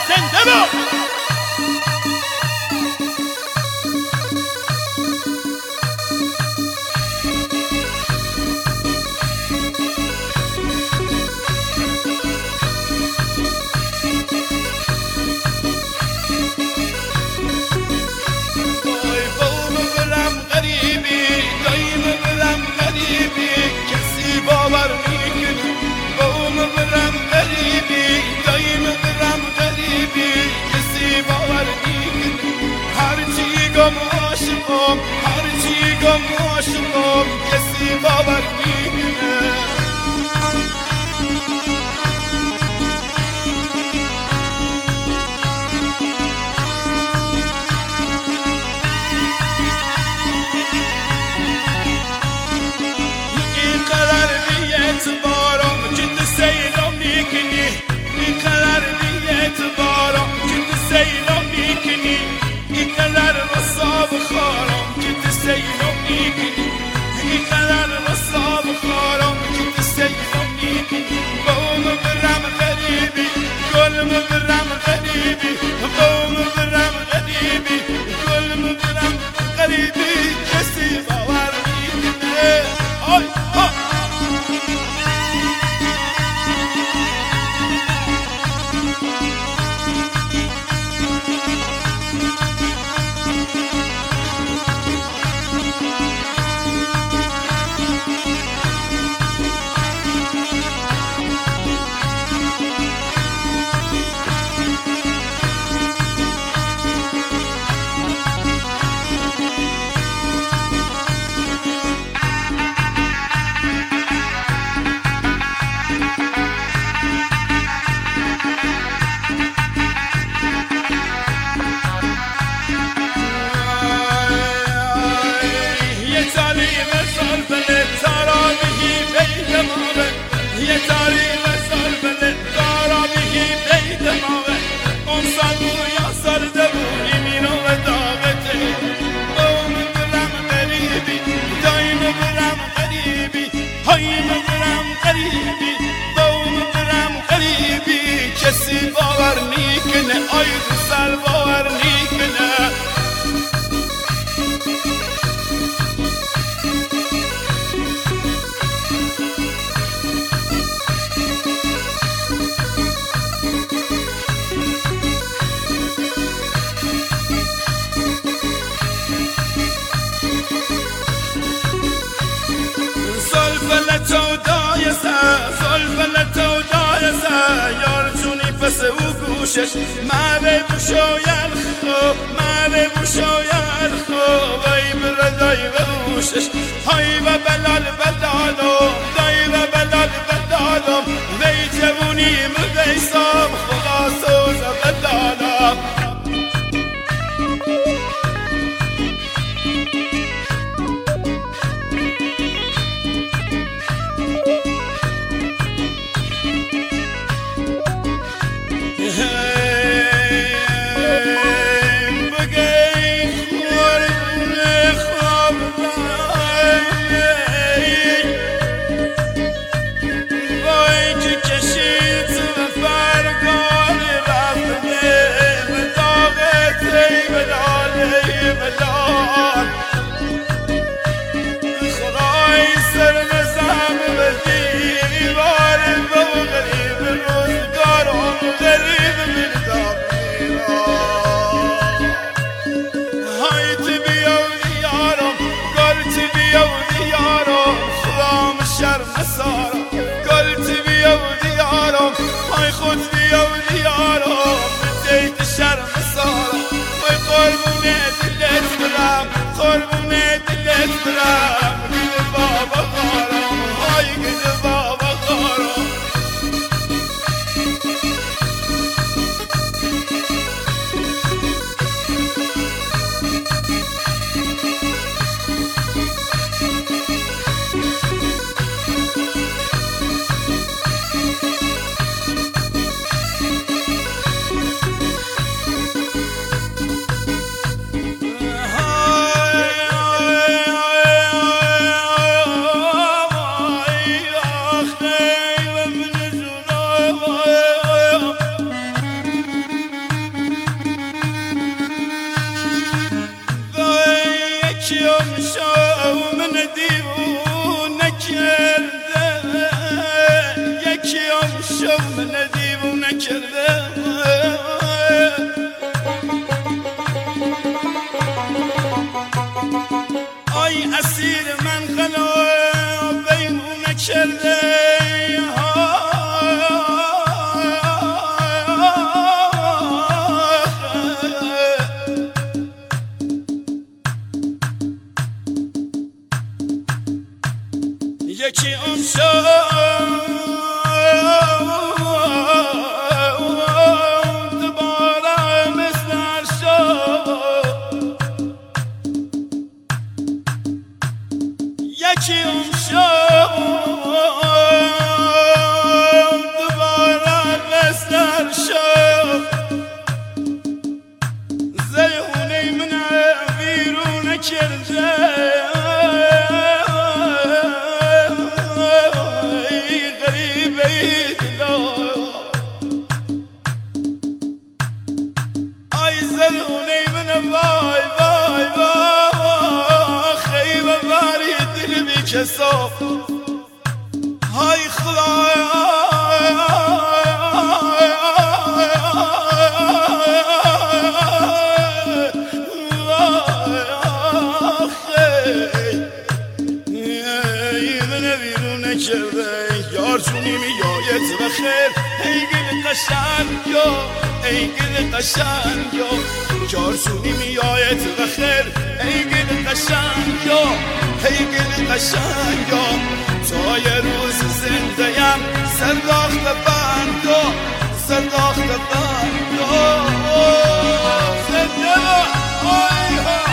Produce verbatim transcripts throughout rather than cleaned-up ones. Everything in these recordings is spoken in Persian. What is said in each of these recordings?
زنده باد. عاشقم هرچی گم عاشقم کسی باور نمیکنه. این قدر بی اعتبارم که تو سیرم میکنی، این قدر بی اعتبارم که تو سیرم میکنی، این قدر رساب خارم که تو سیرم میکنی، این قدر رساب خارم که تو سیرم میکنی. بوم برم غریبی گلم برم غریبی، بوم برم غریبی گلم برم غریبی کسی باور میکنه. آی آی کسی باور نیکنه، آی سر باور نیکنه. زلفلتو دایسه زلفلتو دایسه یار جونی پس او گوشش مره بوشایر خو مره بوشایر خو وی بردای بوشش های و بلال بلالو دای و بلال بلالو وی جوونی مبیسام خلاصوز بلالو. Go شو من دیوونه کرده آی اسیر من خلا بیمونه کرده یکی اون شب دوباره مثل هر شب یکی اون شب دوباره مثل هر شب زیونه من ویرونه کرده کسا های خدا من بیرونه کرده یار جونی میایت بخیر ای گل قشنگا ای گل قشنگا یار جونی میایت بخیر ای گل قشنگا ای گل قشنگا تا یه روز زنده‌ام سرداخت بندو سرداخت بندو زنده آی ها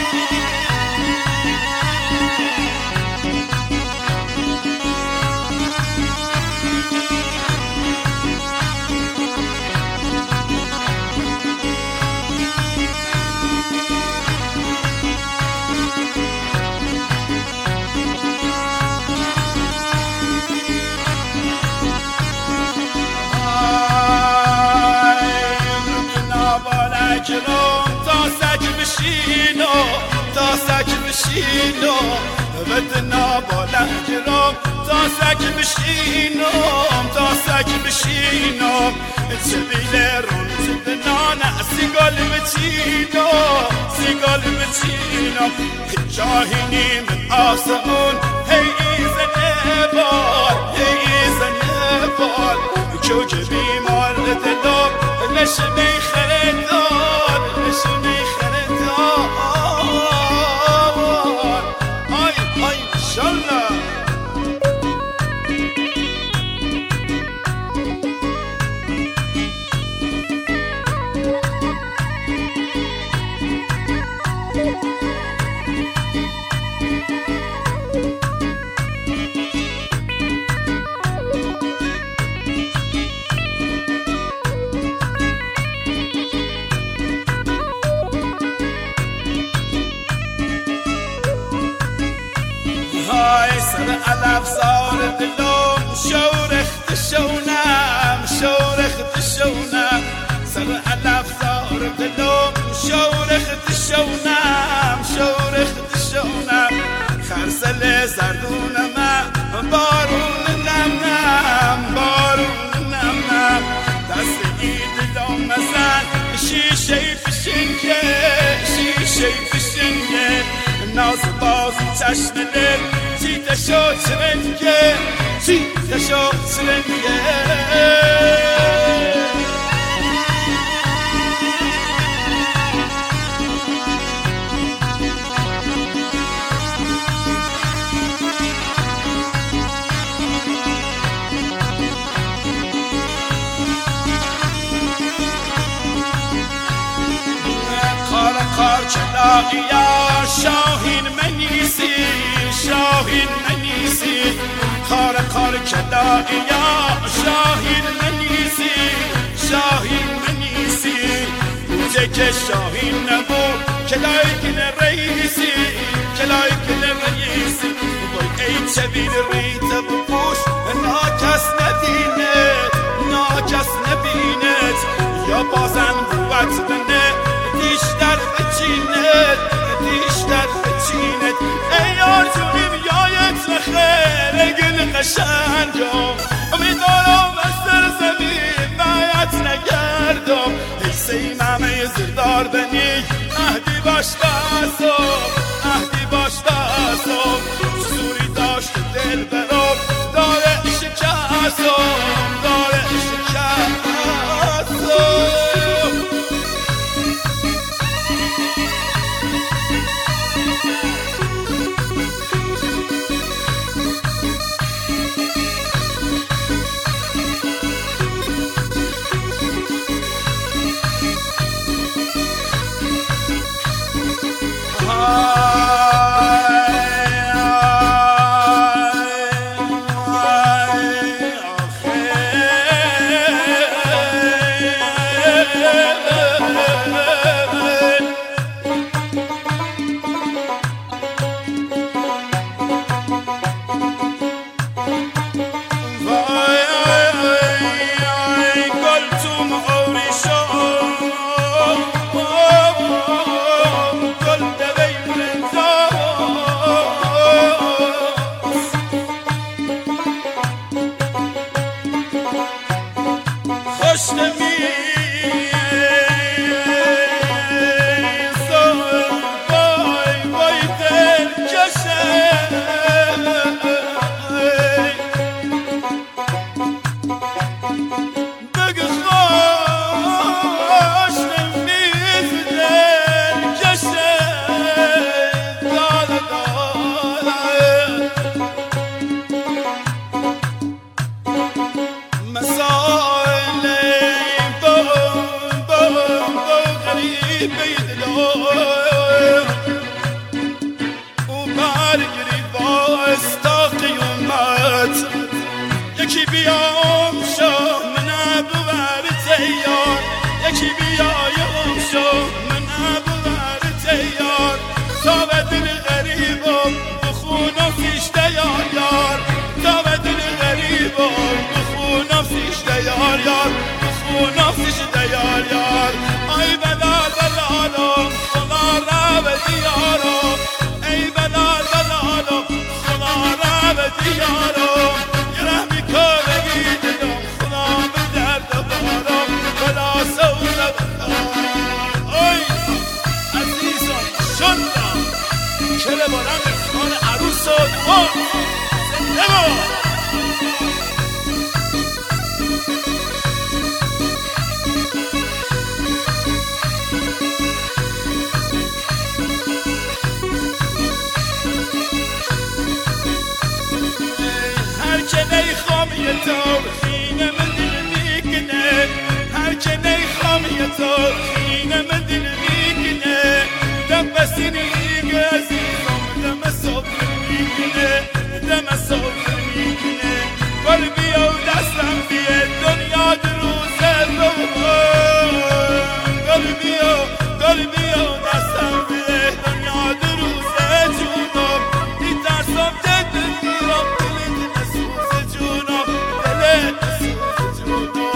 تا سک بشینو تا سک بشینو بدنا بالا جرام تا سک بشینو تا سک بشینو سبیل رون زدنا سیگال بچینو سیگال بچینو جاهینی من آسمون هی زنبال هی زنبال کوکبی مال دلم نشمی خردار نشمی خردار آی آی انشالله سر علف زار دلم شورخت شونم شورخت شونم سر علف زار دلم شورخت شونم شورخت شونم خرسل زردونم بارون نمنم بارون نمنم دست اید دام مزن شیشه فشنگه شیشه فشنگه ناز باز چشم دل چی تشو چرنگه چی تشو چرنگه قار قار چلاقیا شاهین منیسی شاهین منیسی قار قار چلاقیا شاهین منیسی شاهین منیسی بوده که شاهین نبود کلایکن رئیسی کلایکن رئیسی وای ای چبیر ریت بپوش ناکس ندیند ناکس نبیند یا بازن قوت بنه دیشتر بچیند دیشتر بچیند ای آرزونیم یایت بخیر ای گل قشنگم امیدوارم بستر یار بنی اهدی باش قصاب اهدی باش قصاب سوری داشت دل برام داره شکستم داره شکستم یکی بیام شو من ببر تیار یکی بیایم شو من ببر تیار تا به دل غریبم بخونم فیش دیار یار تا به دل غریبم بخونم فیش دیار یار بخونم فیش دیار یار ای بلال بلالم خدا را به دیارم ای بلال بلالم خدا را به دیارم چله بارم افتان عروس و دوان زنده با هر که نیخوام یه تا خینه من دل میکنه هر که نیخوام یه تا خینه من دل میکنه دم بسینه عزیزم دم صبر میکنه دم صبر میکنه قلبی و دستم بیه دنیا دروزه قلبی و قلبی و دستم بیه دنیا دروزه جونم میترسم دل میرم دلت نسوزه جونم دلت نسوزه جونم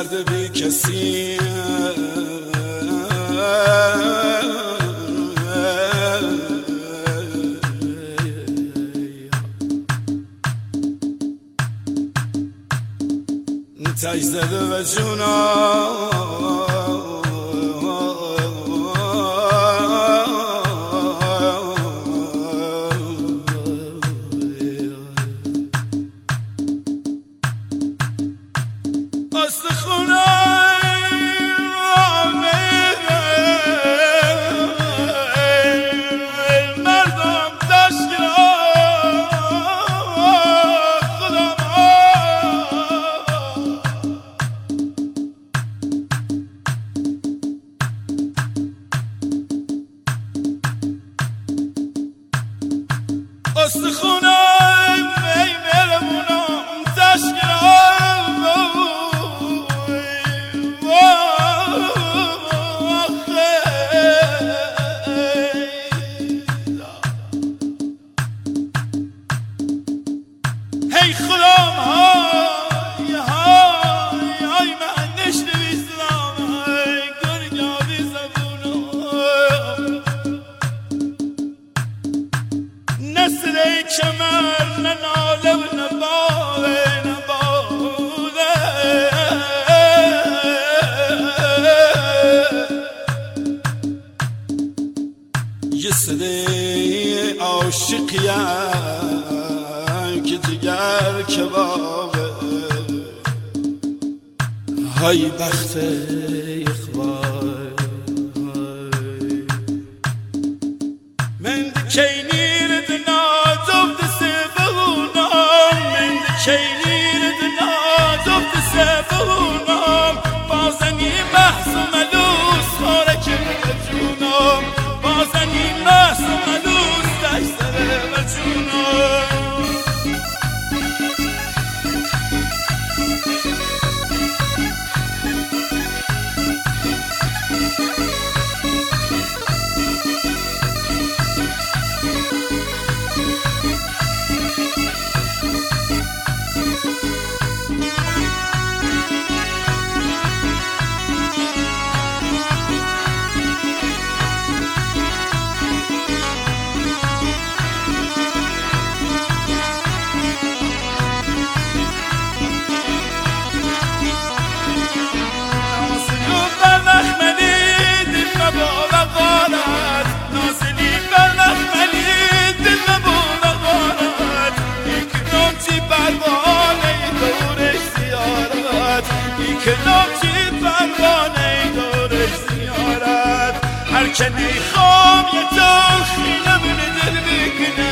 مرد بی کسی تاج زده و جونا استخونم ای مهربونم تشکرم هی خدام های های های من نشنویستم های گرگاوی زبونم نسل کمر نه ناله و نه باله نه باله یه صدای عاشقیم که جگر کبابه های بخت اخوای من دکینی شیرین دنیا دفت سفونم بازنی محس و ملوس خارک جونم بازنی محس و ملوس دشتر و جونم هر که نیخوام یه تلخی نمونه دل بکنه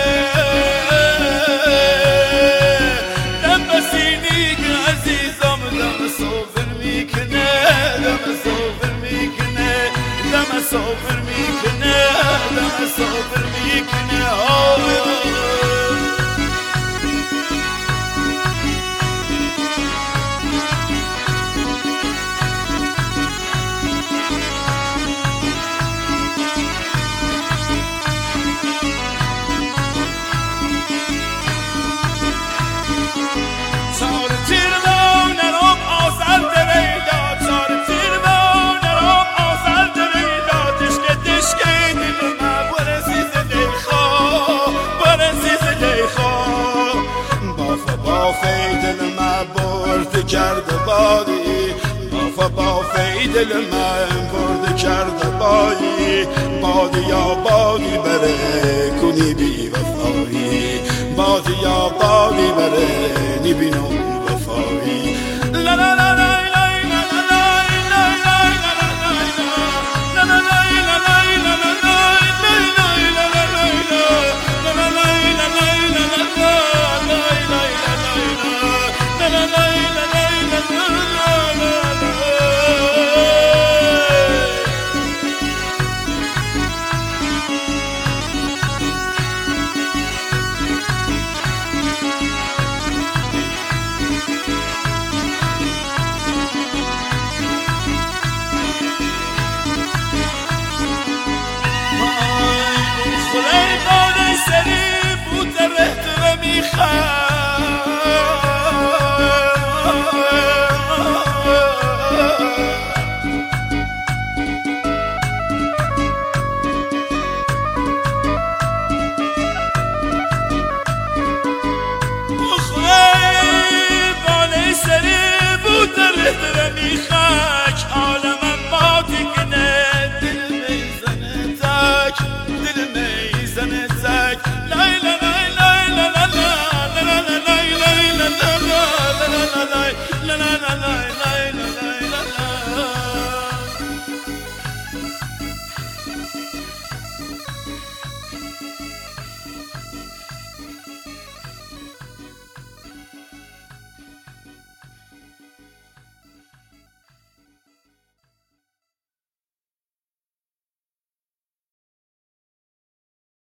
دم بسینی که عزیزم دم صوفر میکنه دم صوفر میکنه دم صوفر میکنه دم صوفر میکنه کرده بادی بافا بافی دل من برده کرده بایی بادی یا بادی بره کنی بی وفایی بادی یا بادی بره نبینو وفایی لا لا لا لا میخوام میخند